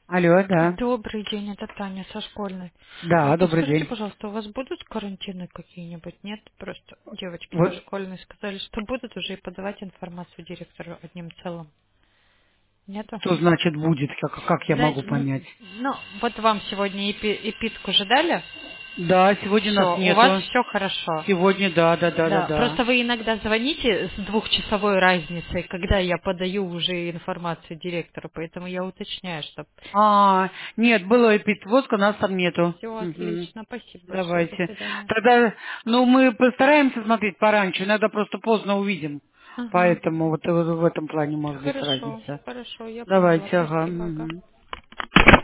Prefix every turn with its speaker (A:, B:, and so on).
A: Алло, да.
B: Добрый день, это Таня со школьной.
A: Да, добрый
B: Подскажите,
A: день.
B: пожалуйста, у вас будут карантины какие-нибудь? Нет? Просто девочки со
A: Вот
B: школьной сказали, что будут уже и подавать информацию директору одним целым. Нету?
A: что значит будет, как я могу понять?
B: Ну, вот вам сегодня эпитку же дали?
A: Да, сегодня нас
B: Все, у вас
A: нету.
B: все хорошо.
A: Сегодня, да, да, да, да,
B: Да,
A: да.
B: просто вы иногда звоните с двухчасовой разницей, когда я подаю уже информацию директору, поэтому я уточняю, что
A: Нет, было эпидвозка, нас там нету.
B: все
A: Мгм.
B: отлично. Спасибо большое. До
A: Давайте.
B: свидания.
A: Тогда, ну, мы постараемся смотреть пораньше, иногда просто поздно увидим.
B: Ага.
A: Поэтому вот в этом плане может быть
B: Хорошо,
A: разница.
B: хорошо, я поняла.
A: Давайте, ага.
B: Спасибо. Ага.
A: Мгм.